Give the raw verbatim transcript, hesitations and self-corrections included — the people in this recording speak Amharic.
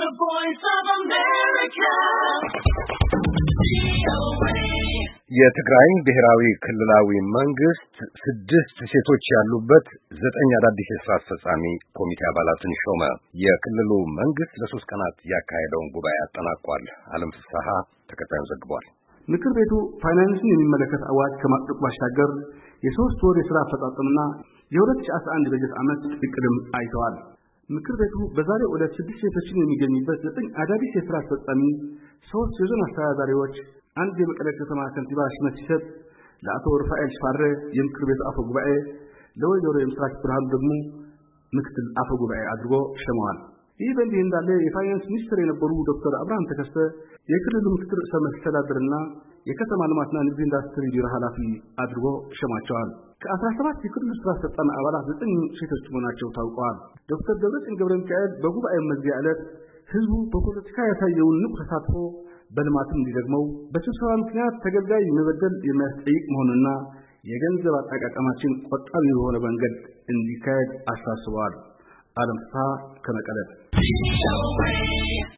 The Voice of America. የትግራይ ብሔራዊ ክልላዊ መንግስት ስድስት ሴቶች ያሉበት ዘጠኝ አዳዲስ የሥራ አስፈጻሚ ኮሚቴ አባላትን ሾመ። የክልሉ መንግስት ለሶስት ቀናት ያካሄደውን ጉባኤ አጠናቋል። ዓለም ፍስሐ ተከታዩን ዘግቧል። ምክር ቤቱ ፋይናንስን የሚመለከት አዋጅ ከማጽደቁ ባሻገር የሶስት ወር የሥራ አፈጻጸምና የሁለት ሺህ አስራ አንድ በጀት ዓመት እቅድም አይተዋል። ምክር ቤቱ በዛሬው ዕለት ስድስት ሴቶችን የሚገኙበት ዘጠኝ አዳዲስ የሥራ አስፈጻሚ፣ ሶስት የዞን አስተዳዳሪዎች፣ አንድ የመቀለ ከተማ ከንቲባ ሹመት ሲሰጥ ለአቶ ሩፋኤል ሽፋሬ የምክር ቤቱ አፈ ጉባኤ፣ ለወይዘሮ የምስራች ብርሃኑ ደግሞ ምክትል አፈ ጉባኤ አድርጎ ሸመዋል። ይህ በእንዲህ እንዳለ የፋይናንስ ሚኒስትር የነበሩ ዶክተር አብርሃም ተከስተ የክልሉ ምክትል ርዕሰ መስተዳድርና የከተማ ልማትና ንግድ ኢንዱስትሪ ቢሮ ኃላፊ አድርጎ ሸማቸዋል። ከአስራ ሰባት የክልሉ ስራ አስፈጻሚ አባላት ዘጠኝ ሴቶች መሆናቸው ታውቀዋል። ዶክተር ደብረጽዮን ገብረ ሚካኤል በጉባኤው መዝጊያ ዕለት ህዝቡ በፖለቲካ ያሳየውን ንቁ ተሳትፎ በልማትም እንዲደግመው በስብሰባ ምክንያት ተገልጋይ መበደል የሚያስጠይቅ መሆኑና የገንዘብ አጠቃቀማችን ቆጣቢ በሆነ መንገድ እንዲካሄድ አሳስበዋል። ዓለም ፍስሐ ከመቀለ